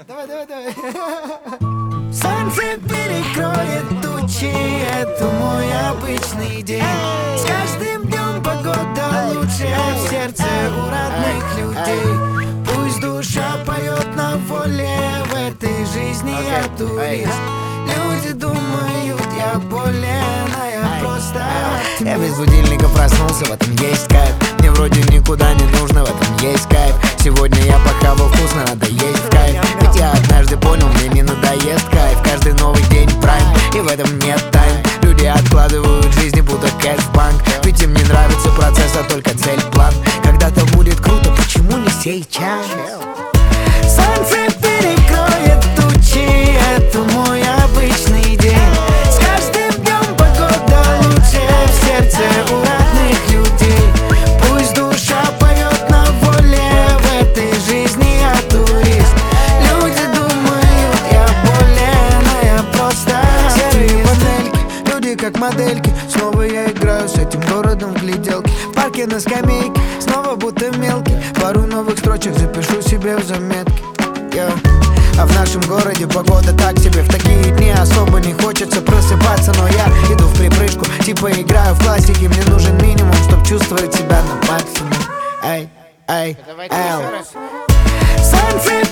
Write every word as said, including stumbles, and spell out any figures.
Давай, давай, давай. Солнце перекроет тучи, это мой обычный день. С каждым днем погода лучше, в сердце у родных людей. Пусть душа поет на воле, в этой жизни я турист. Люди думают, я болен, а я просто оптимист. Я без будильника проснулся, в этом есть кайф. Мне вроде никуда не нужно, в этом есть кайф. Сегодня я похавал вкусно, надо есть в кайф. Ведь я однажды понял, мне не надоест кайф. Каждый новый день прайм, и в этом нет тайн. Люди откладывают в жизни, будто кэш в банк. Ведь им не нравится процесс, а только цель, план. Когда-то будет круто, почему не сейчас? Солнце перекроет тучи, это мой обычный день. С каждым днем погода лучше, в сердце у родных людей. Пусть душа поет на воле, в этой жизни я турист. Люди думают, я болен, а я просто серые панельки, люди как модельки. Снова я играю с этим городом в гляделки. В парке на скамейке, снова будто мелкий. Пару новых строчек запишу себе в заметки. Yeah. А в нашем городе погода так себе. В такие дни особо не хочется просыпаться, но я иду в припрыжку, типа играю в классике. Мне нужен минимум, чтоб чувствовать себя на максимум. Эй, эй, эй. Солнце